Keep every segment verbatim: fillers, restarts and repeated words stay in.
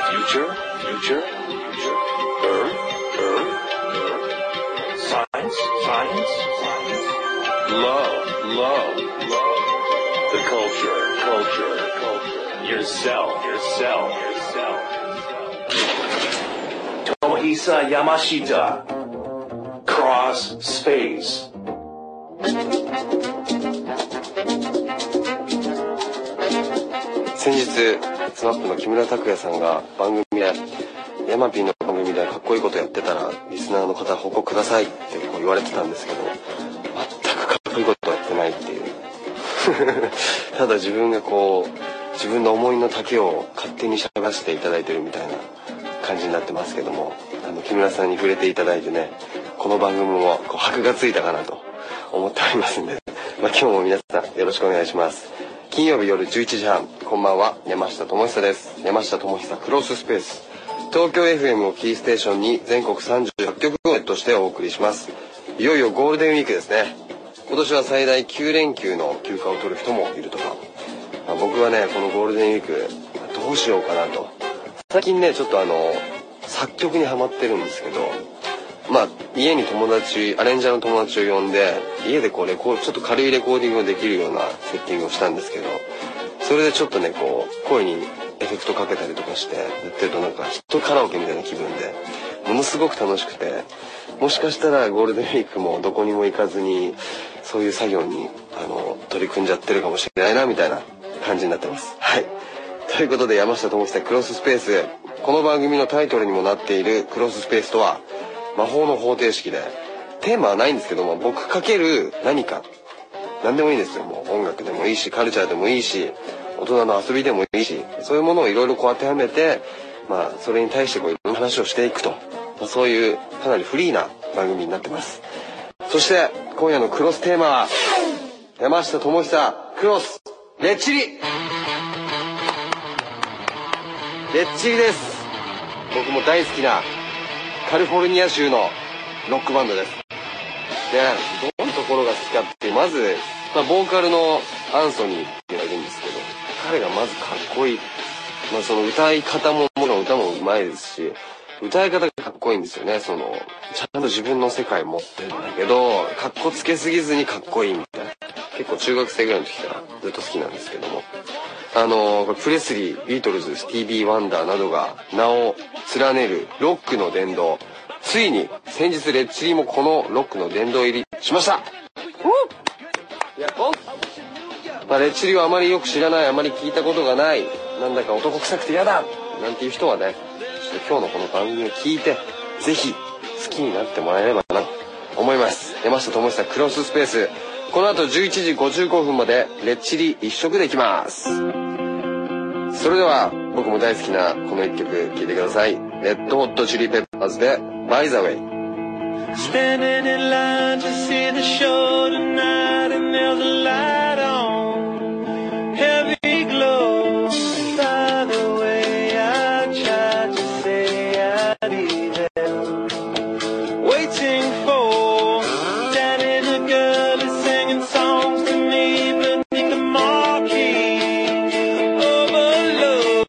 future, future, future, earth, earth, earth, science, science, science, love, love, love, the culture, culture, culture, yourself, yourself, yourself. Tomohisa Yamashita, cross space. 先日スマップの木村拓哉さんが番組でヤマピーの番組でかっこいいことやってたらリスナーの方報告くださいってこう言われてたんですけど、全くかっこいいことやってないっていうただ自分がこう自分の思いの丈を勝手にしゃべらせていただいてるみたいな感じになってますけども、あの木村さんに触れていただいてね、この番組もこう箔がついたかなと思っておりますんで、まあ、今日も皆さんよろしくお願いします。金曜日夜じゅういちじはん、こんばんは、山下智久です。山下智久クロススペース、東京 エフエム をキーステーションに全国さんじゅうはちきょくをネットしてお送りします。いよいよゴールデンウィークですね。今年は最大きゅうれんきゅうの休暇を取る人もいるとか、まあ、僕はねこのゴールデンウィークどうしようかなと、最近ねちょっとあの作曲にハマってるんですけど、まあ家に友達アレンジャーの友達を呼んで家でこうレコーちょっと軽いレコーディングをできるようなセッティングをしたんですけど、それでちょっとねこう声にエフェクトかけたりとかしてやってるとなんかヒットカラオケみたいな気分でものすごく楽しくて、もしかしたらゴールデンウィークもどこにも行かずにそういう作業にあの取り組んじゃってるかもしれないなみたいな感じになってます。はい、ということで山下智久クロススペース、この番組のタイトルにもなっているクロススペースとは魔法の方程式で、テーマはないんですけども、僕かける何か何でもいいんですよ。もう音楽でもいいしカルチャーでもいいし大人の遊びでもいいし、そういうものをいろいろこう当てはめて、まあそれに対してこういろんな話をしていくと、まあ、そういうかなりフリーな番組になってます。そして今夜のクロステーマは山下智久クロスレッチリレッチリです。僕も大好きなカリフォルニア州のロックバンドです。で、どんなところが好きかって、まず、まあ、ボーカルのアンソニーっていうのがいるんですけど、彼がまずかっこいい。まあ、その歌い方ももちろん歌もうまいですし、歌い方がかっこいいんですよね。そのちゃんと自分の世界持ってるんだけど、かっこつけすぎずにかっこいいみたいな。結構中学生ぐらいの時からずっと好きなんですけども、あのプレスリー、ビートルズ、スティービー・ワンダーなどが名を連ねるロックの殿堂、ついに先日レッチリもこのロックの殿堂入りしました。やっほん、まあ、レッチリはあまりよく知らない、あまり聞いたことがない、なんだか男臭くて嫌だなんていう人はね、ちょっと今日のこの番組を聞いてぜひ好きになってもらえればなと思います。山下智久クロススペース、この後じゅういちじごじゅうごふんまでレッチリ一色でいきます。それでは僕も大好きなこの一曲聴いてください。レッドホットチリペッパーズでBy the Way。 Standing in line to see the show tonight, and there's a light on, heavy glow. By the way, I tried to say I'd be there, waiting for Daddy the girl is singing songs to me beneath the marquee overload.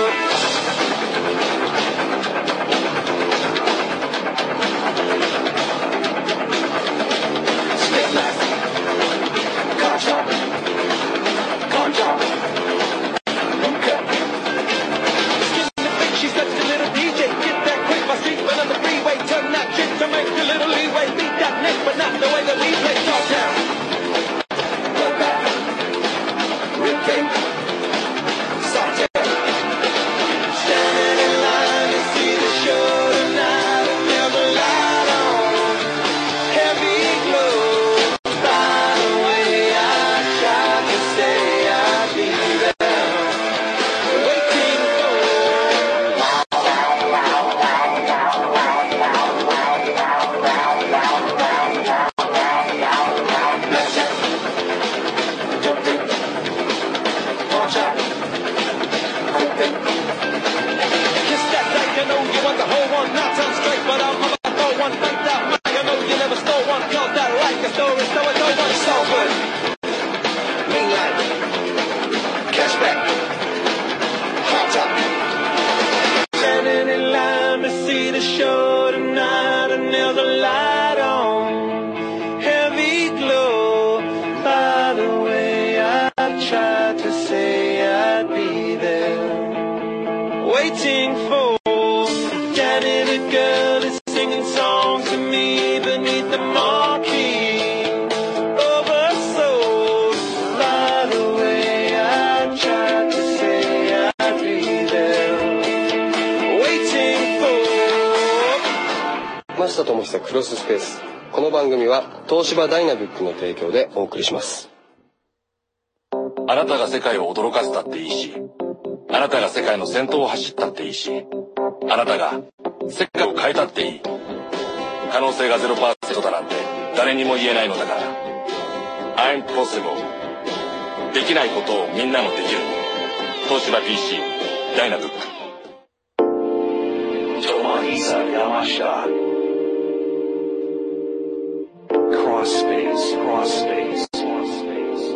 Step left, car chop, car chop, okay. Skin in the face, she's such a little D J. Get that quick, my street, but on the freeway. Turn that chick to make a little leeway. Beat that neck, but not the way that we play. Talk down, go back, rib cake, saute. Standing in line to see the show tonight, and there's a light on, heavy glow. By the way, I tried to say I'd be there, waiting for. Let's check, jump in, watch out, quick pick. Kiss that like you know you want the whole one, not turn straight, but I'm about to throw one. Thank that mic, I know you never stole one. Cause that like a story, so it's over. So good, mean like, cash back, hot top. waiting for Danny the girl is singing songs to me beneath the marquee oversold. By the way, I tried to say I'd be there waiting for 山下智久クロススペース。この番組は東芝ダイナブックの提供でお送りします。 あなたが世界を驚かせたっていいし、あなたが世界の先頭を走ったっていいし、あなたが世界を変えたっていい。可能性が ゼロパーセント だなんて誰にも言えないのだから。I'm possible。できないことをみんなもできる。東芝 ピーシー ダイナブック。 Tomohisa Yamashita. Cross space, cross space, cross space.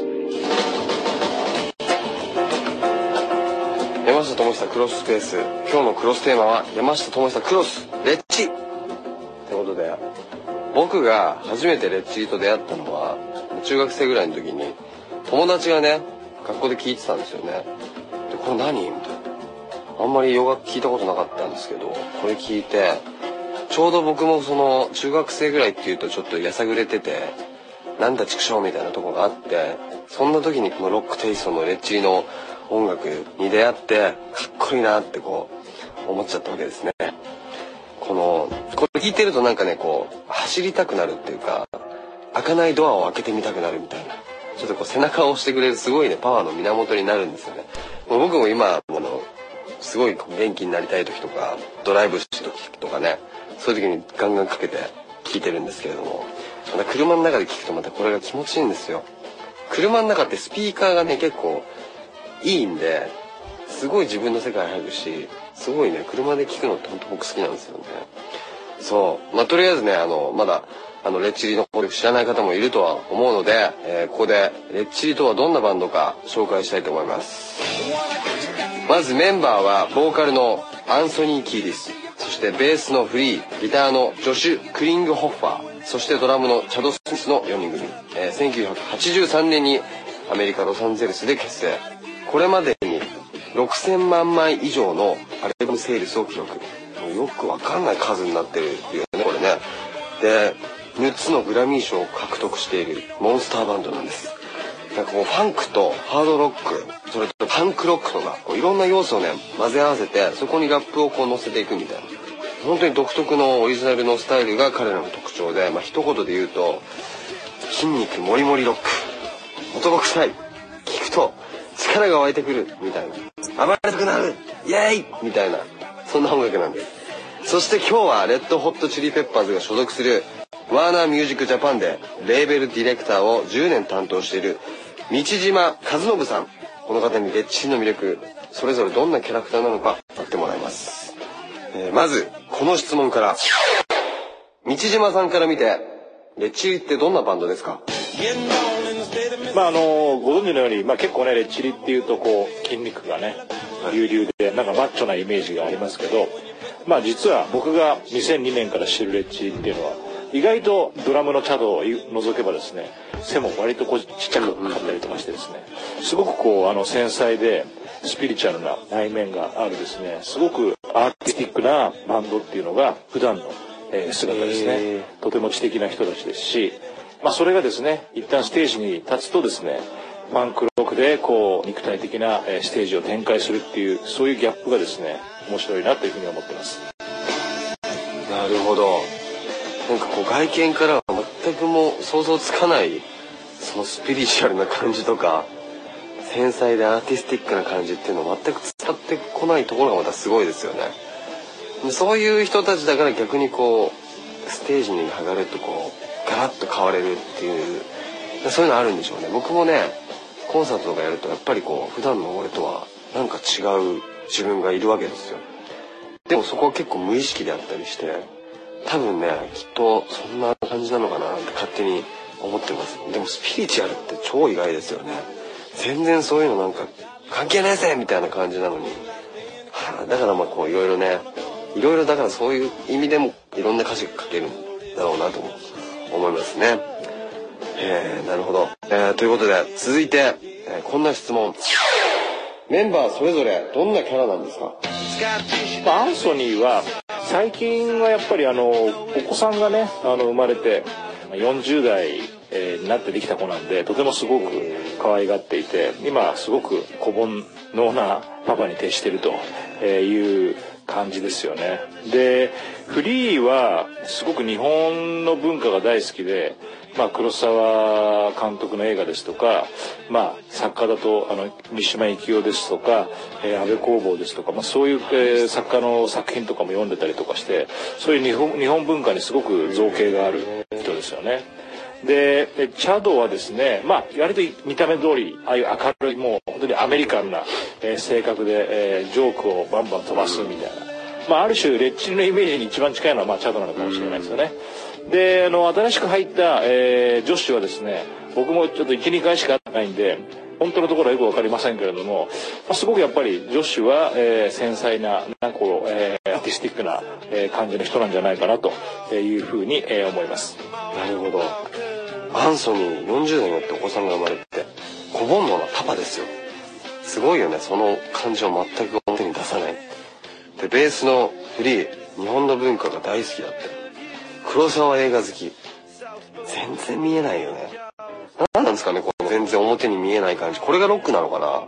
山下智久クロススペース。今日のクロステーマは山下智久クロスレッチってことで、僕が初めてレッチリと出会ったのは中学生ぐらいの時に友達がね学校で聞いてたんですよね。でこれ何みたいな。あんまり洋楽聞いたことなかったんですけど、これ聞いてちょうど僕もその中学生ぐらいっていうとちょっとやさぐれてて、なんだ畜生みたいなとこがあって、そんな時にこのロックテイストのレッチリの音楽に出会ってかっこいいなってこう思っちゃったわけですね。このこれ聞いてるとなんかねこう走りたくなるっていうか、開かないドアを開けてみたくなるみたいな、ちょっとこう背中を押してくれるすごいねパワーの源になるんですよね。もう僕も今あのすごい元気になりたい時とかドライブしてる時とかね、そういう時にガンガンかけて聴いてるんですけれども、また車の中で聴くとまたこれが気持ちいいんですよ。車の中ってスピーカーがね結構いいんで、すごい自分の世界入るし、すごいね車で聴くのって本当僕好きなんですよね。そうまあとりあえずねあのまだあのレッチリのこと知らない方もいるとは思うので、えー、ここでレッチリとはどんなバンドか紹介したいと思います。まずメンバーはボーカルのアンソニー・キーディス、そしてベースのフリー、ギターのジョシュ・クリングホッファー、そしてドラムのチャド・スミスのよにん組、えー、せんきゅうひゃくはちじゅうさんねんにアメリカ・ロサンゼルスで結成。これまでにろくせんまんまい以上のアルバムセールスを記録。よくわかんない数になってるよねこれね。でむっつのグラミー賞を獲得しているモンスターバンドなんです。なんかこうファンクとハードロック、それとパンクロックとかこういろんな要素をね混ぜ合わせて、そこにラップをこう乗せていくみたいな、本当に独特のオリジナルのスタイルが彼らの特徴で、まあ一言で言うと筋肉もりもりロック、男臭い、聞くと力が湧いてくるみたいな、暴れたくなるイエーイみたいな、そんな音楽なんです。そして今日はレッドホットチリペッパーズが所属するワーナーミュージックジャパンでレーベルディレクターをじゅうねん担当している道島和信さん、この方にレッチリの魅力、それぞれどんなキャラクターなのか言ってもらいます。えー、まずこの質問から。道島さんから見てレッチリってどんなバンドですか？ まああのご存知のように、まあ、結構ねレッチリっていうとこう筋肉がね隆々でなんかマッチョなイメージがありますけど、まあ実は僕がにせんにねんから知るレッチリっていうのは意外とドラムのチャドを除けばですね、背も割とこうちっちゃくかったりとかしてですね、すごくこうあの繊細でスピリチュアルな内面があるですね、すごくアーティスティックなバンドっていうのが普段の、えー、姿ですね。とても知的な人たちですし、まあそれがですね一旦ステージに立つとですね、ファンクロックでこう肉体的なステージを展開するっていう、そういうギャップがですね面白いなというふうに思ってます。 なるほど。なんかこう外見からは全くもう想像つかないそのスピリチュアルな感じとか繊細でアーティスティックな感じっていうのを全く伝わってこないところがまたすごいですよね。そういう人たちだから逆にこうステージに上がるとこうガラッと変われるっていう、そういうのあるんでしょうね。僕もねコンサートとかやるとやっぱりこう普段の俺とはなんか違う自分がいるわけですよ。でもそこは結構無意識であったりして、多分ねきっとそんな感じなのかなって勝手に思ってます。でもスピリチュアルって超意外ですよね。全然そういうのなんか関係ないぜみたいな感じなのに、はあ、だからまあこういろいろねいろいろだからそういう意味でもいろんな歌詞が書けるんだろうなと思いますね。えー、なるほど、えー、ということで続いて、えー、こんな質問。道メンバーそれぞれどんなキャラなんですか？ まあアンソニーは最近はやっぱりあのお子さんがねあの生まれてよんじゅう代になってできた子なんで、とてもすごく可愛がっていて、今すごく小煩悩なパパに徹してるという感じですよね。でフリーはすごく日本の文化が大好きで、まあ、黒沢監督の映画ですとか、まあ、作家だとあの三島由紀夫ですとか、えー、安部公房ですとか、まあ、そういう、えー、作家の作品とかも読んでたりとかして、そういう日本、日本文化にすごく造形がある人ですよね。でチャドはですね、まあ割と見た目通りああいう明るいもう本当にアメリカンな、えー、性格で、えー、ジョークをバンバン飛ばすみたいな、まあある種レッチリのイメージに一番近いのはまあチャドなのかもしれないですよね。であの新しく入った、えー、ジョッシュはですね、僕もちょっと いちにかいしか会ってないんで本当のところはよく分かりませんけれども、まあ、すごくやっぱりジョッシュは、えー、繊細ななんかこう、えー、アーティスティックな、えー、感じの人なんじゃないかなというふうに、えー、思います。 なるほど。アンソニーよんじゅう代になってお子さんが生まれて小煩悩なパパですよ。すごいよね、その感じを全く表に出さない。でベースのフリー、日本の文化が大好きだって、黒沢映画好き、全然見えないよね。何なんですかね、この全然表に見えない感じ。これがロックなのかな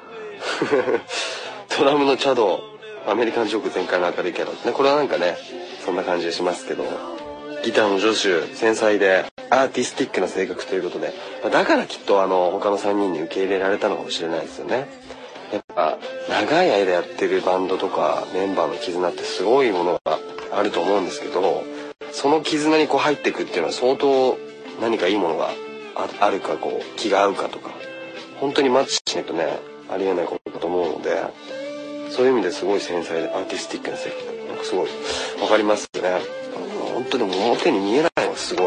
ドラムのチャド、アメリカンジョーク全開の明るいキャラですね。これはなんかねそんな感じがしますけど、ギターのジョシュ繊細でアーティスティックな性格ということで、だからきっとあの他のさんにんに受け入れられたのかもしれないですよね。やっぱ長い間やってるバンドとかメンバーの絆ってすごいものがあると思うんですけど、その絆にこう入っていくっていうのは相当何かいいものが あ, あるか、こう気が合うかとか、本当にマッチしないとねありえないことだと思うので、そういう意味ですごい繊細でアーティスティックな性格、なんかすごいわかりますよね。本当にもう表に見えないのがすごい、うん、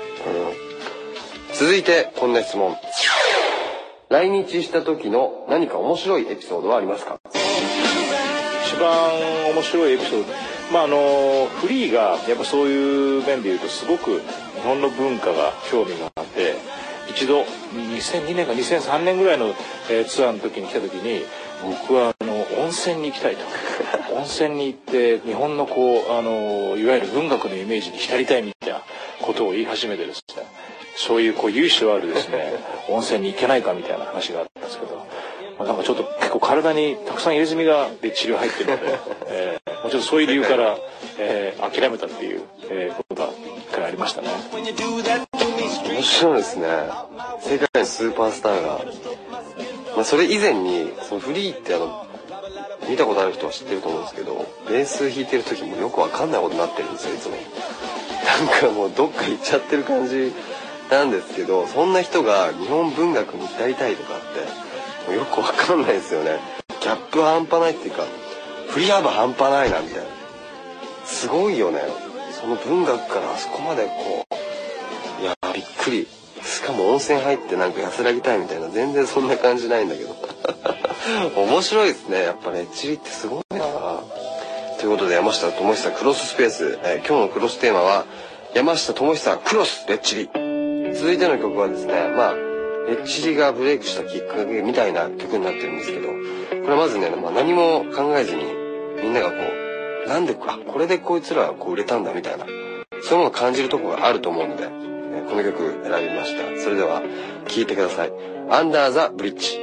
続いてこんな質問。来日した時の何か面白いエピソードはありますか？ 一番面白いエピソード、まああのフリーがやっぱそういう面でいうとすごく日本の文化が興味があって、一度にせんにねんかにせんさんねんぐらいの、えー、ツアーの時に来た時に、僕はあの温泉に行きたいと温泉に行って日本のこうあのいわゆる文学のイメージに浸りたいみたいなことを言い始めてですね、そういうこう由緒あるですね温泉に行けないかみたいな話があったんですけど、まあ、なんかちょっと結構体にたくさん入れ墨がで治療入ってるので、えー、もちろんそういう理由から、えー、諦めたっていう、えー、ことが一回ありましたね。 面白いですね。世界のスーパースターが、まあ、それ以前にそのフリーってあの見たことある人は知ってると思うんですけど、ベース弾いてる時もよくわかんないことになってるんですよ、いつも。なんかもうどっか行っちゃってる感じなんですけど、そんな人が日本文学に浸りたいとかってよくわかんないですよね。ギャップ半端ないっていうか、振り幅半端ないなみたいな。すごいよね。その文学からあそこまでこう、いやびっくり。しかも温泉入ってなんか安らぎたいみたいな、全然そんな感じないんだけど面白いですね。やっぱレッチリってすごいな。ということで山下智久クロススペース、えー、今日のクロステーマは山下智久クロスレッチリ。続いての曲はですね、まあレッチリがブレイクしたきっかけみたいな曲になってるんですけど、これまずね、まあ、何も考えずにみんながこうなんであこれでこいつらはこう売れたんだみたいな、そういうのを感じるところがあると思うので、えー、この曲選びました。それでは聴いてください。アンダーザブリッジ。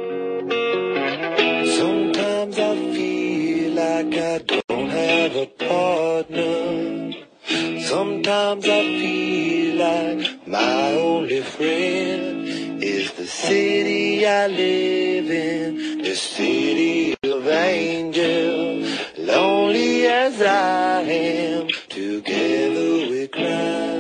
Sometimes I feel like I don't have a partner. Sometimes I feel like my only friend is the city I live in, the city of angels. Lonely as I am, together we cry.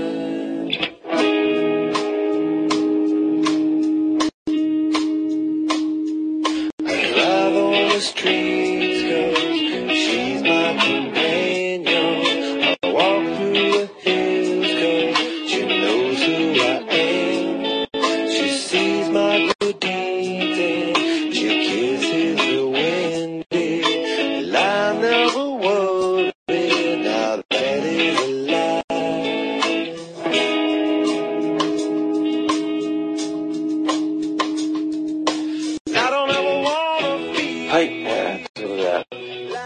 The streets, 'cause she's my companion. I walk through the hills, 'cause she knows who I am. She sees my good deeds and she kisses the wind. Well, I never worry, now that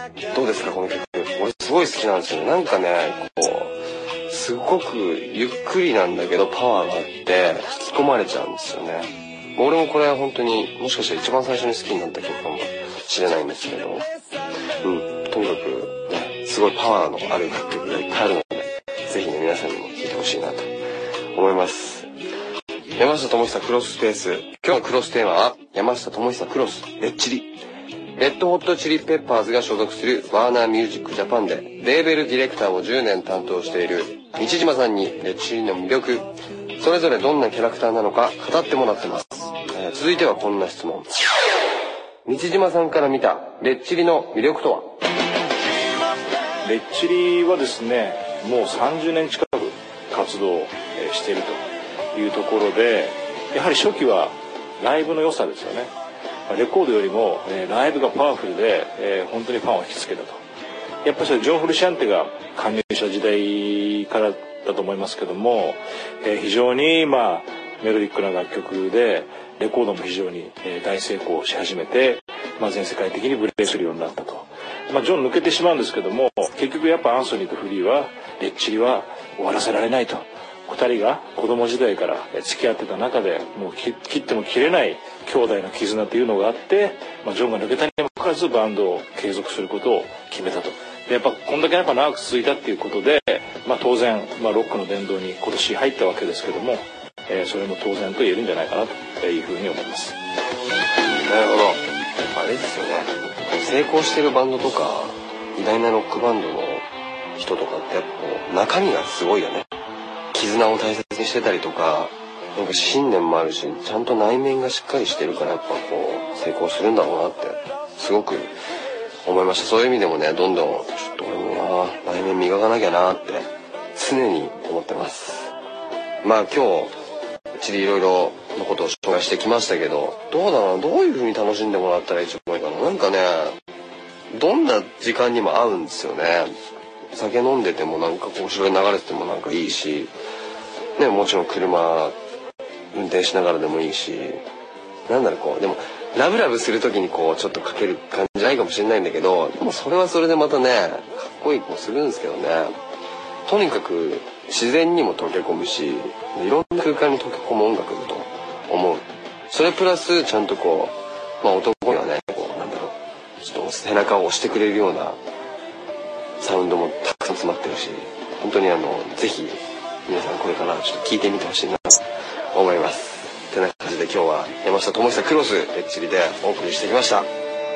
どうですかこの曲。俺すごい好きなんですよね。なんかね、こうすごくゆっくりなんだけどパワーがあって引き込まれちゃうんですよね。俺もこれは本当にもしかしたら一番最初に好きになった曲かもしれないんですけど、うん、とにかく、ね、すごいパワーのある楽曲がいっぱいあるので、ぜひね皆さんにも聴いてほしいなと思います。山下智久クロススペース。今日のクロステーマは山下智久クロスレッチリ。レッドホットチリペッパーズが所属するワーナーミュージックジャパンでレーベルディレクターをじゅうねん担当している道島さんにレッチリの魅力、それぞれどんなキャラクターなのか語ってもらってます。えー、続いてはこんな質問。道島さんから見たレッチリの魅力とは？ レッチリはですね、もうさんじゅうねん近く活動しているというところで、やはり初期はライブの良さですよね。レコードよりも、えー、ライブがパワフルで、えー、本当にファンを引きつけたと。やっぱりそれジョン・フルシアンテが加入した時代からだと思いますけども、えー、非常にまあメロディックな楽曲でレコードも非常に、えー、大成功し始めて、まあ、全世界的にブレイクするようになったと。まあ、ジョン抜けてしまうんですけども、結局やっぱアンソニーとフリーはレッチリは終わらせられないと。ふたりが子供時代から付き合ってた中でもう切っても切れない兄弟の絆というのがあって、まあ、ジョンが抜けたにもかかわらずバンドを継続することを決めたと。でやっぱこんだけやっぱ長く続いたっていうことで、まあ、当然、まあ、ロックの殿堂に今年入ったわけですけども、えー、それも当然と言えるんじゃないかなというふうに思います。 なるほど。あれですよね、成功してるバンドとか偉大なロックバンドの人とかってやっぱこう中身がすごいよね。絆を大切にしてたりとか、なんか信念もあるし、ちゃんと内面がしっかりしてるからやっぱこう成功するんだろうなってすごく思いました。そういう意味でもね、どんどんちょっと俺もな内面磨かなきゃなって常に思ってます。まあ今日一理いろいろのことを紹介してきましたけど、どうだろうな、どういう風に楽しんでもらったら一番いいかな。なんかね、どんな時間にも合うんですよね。酒飲んでてもなんかこう後ろに流れててもなんかいいし、ね、もちろん車運転しながらでもいいし、なんだろうこうでもラブラブする時にこうちょっとかける感じないかもしれないんだけど、でもそれはそれでまたねかっこいい子するんですけどね。とにかく自然にも溶け込むし、いろんな空間に溶け込む音楽だと思う。それプラスちゃんとこう、まあ男にはねこうなんだろうちょっと背中を押してくれるようなサウンドもたくさん詰まってるし、本当にあのぜひ皆さんこれからちょっと聞いてみてほしいなと思います。てな感じで今日は山下智久クロスレッチリでお送りしてきました。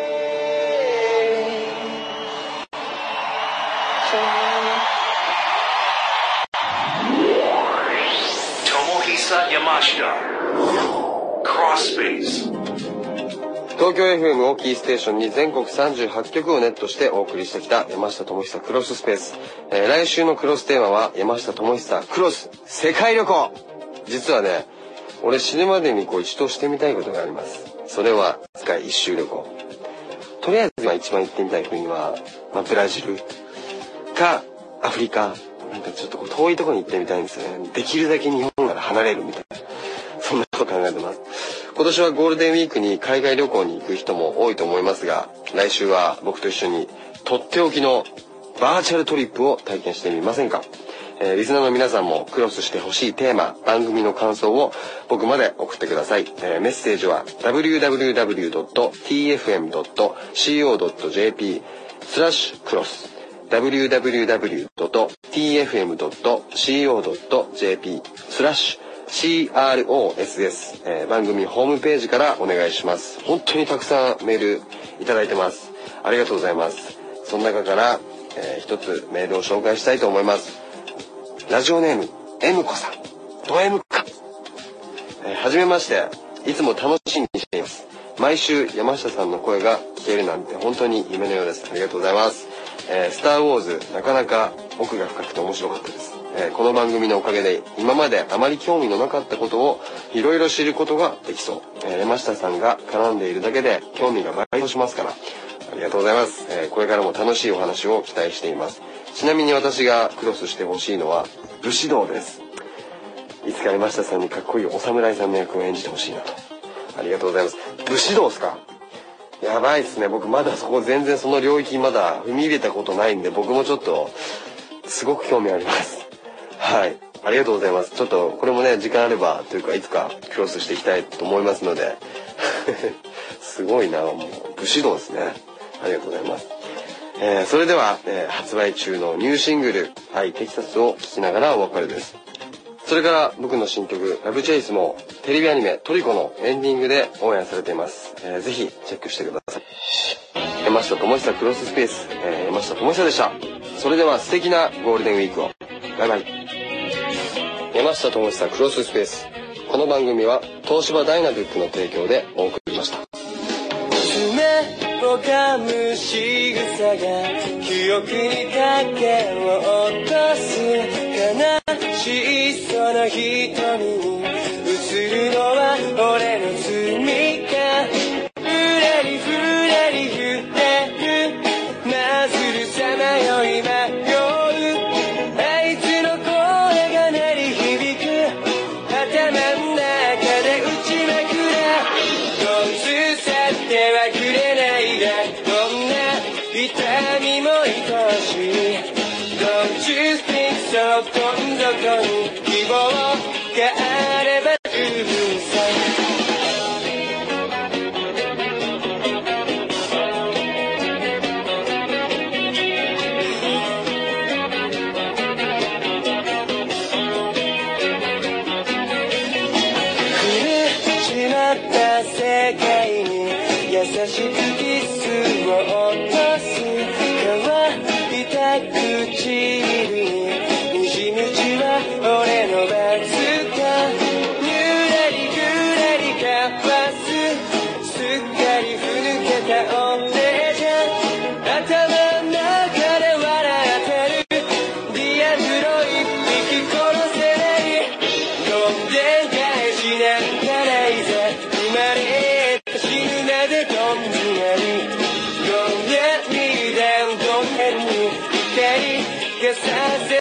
東京 エフエム をキーステーションに全国さんじゅうはちきょくをネットしてお送りしてきた山下智久クロススペース、えー、来週のクロステーマは山下智久クロス世界旅行。実はね俺死ぬまでにこう一度してみたいことがあります。それは世界一周旅行。とりあえず今一番行ってみたい国は、まあ、ブラジルかアフリカ、なんかちょっとこう遠いところに行ってみたいんですよね。できるだけ日本から離れるみたいな、そんなこと考えてます。今年はゴールデンウィークに海外旅行に行く人も多いと思いますが、来週は僕と一緒にとっておきのバーチャルトリップを体験してみませんか。えー、リスナーの皆さんもクロスしてほしいテーマ、番組の感想を僕まで送ってください。えー、メッセージは ダブリューダブリューダブリュードットティーエフエムドットシーオードットジェーピー スラッシュクロス ダブリューダブリューダブリュードットティーエフエムドットシーオードットジェーピー スラッシュ シーアールオーエスエス、えー、番組ホームページからお願いします。本当にたくさんメールいただいてます。ありがとうございます。その中から、えー、一つメールを紹介したいと思います。ラジオネーム M 子さん、ド M か、えー、はじめまして。いつも楽しみにしています。毎週山下さんの声が聞けるなんて本当に夢のようです。ありがとうございます。えー、スターウォーズなかなか奥が深くて面白かったです。えー、この番組のおかげで今まであまり興味のなかったことをいろいろ知ることができそう。えー、山下さんが絡んでいるだけで興味が倍増しますから、ありがとうございます。えー、これからも楽しいお話を期待しています。ちなみに私がクロスしてほしいのは武士道です。いつか山下さんにかっこいいお侍さんの役を演じてほしいなと。ありがとうございます。武士道ですか。 やばいっすね。僕まだそこ全然その領域まだ踏み入れたことないんで、僕もちょっとすごく興味あります。はい。ありがとうございます。ちょっとこれもね、時間あればというかいつかクロスしていきたいと思いますので。すごいな、もう武士道ですね。ありがとうございます。えー、それでは、えー、発売中のニューシングル「はいテキサス」を聴きながらお別れです。それから僕の新曲「ラブチェイス」もテレビアニメ「トリコ」のエンディングでオンエアされています。えー、ぜひチェックしてください。山下智久クロススペース、えー、山下智久でした。それでは素敵なゴールデンウィークを。バイバイ。山下智久クロススペース。この番組は東芝ダイナブックの提供でお送りしました。 を噛む仕草が記憶に影を落とす悲しいその瞳に映るのは俺の罪かふらりふらりふれるなずるさまよい迷うあいつの声が鳴り響く頭の中で打ちまくらどんつさってはくれないどんな痛みも愛しい Don't you think so どん底に希望があれば十分さ狂っちまった世界に優しくキスを落とす乾いた唇に滲む血は俺の罰かゆらりぐらりかわすすっかりふぬけた俺じゃ頭の中で笑ってるディアブロ一匹殺せないどんでん返しなんかないぜ生まれ死ぬまでどんずなり Don't let me down Don't let me 光がさせ